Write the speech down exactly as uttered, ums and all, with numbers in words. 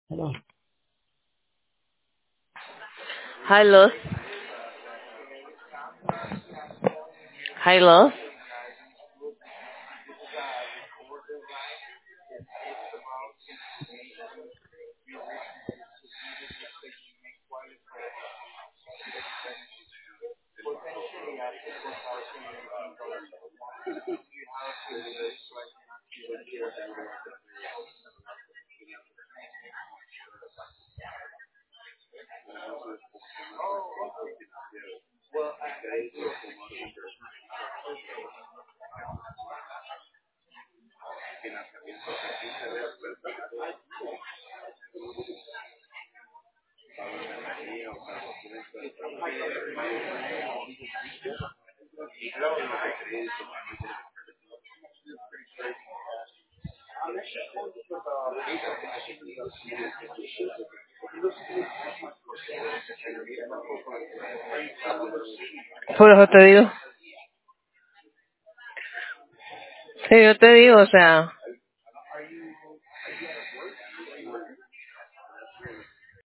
Hello. Hi, Luz. Hi, Luz. Por eso te digo. Sí, yo te digo, o sea,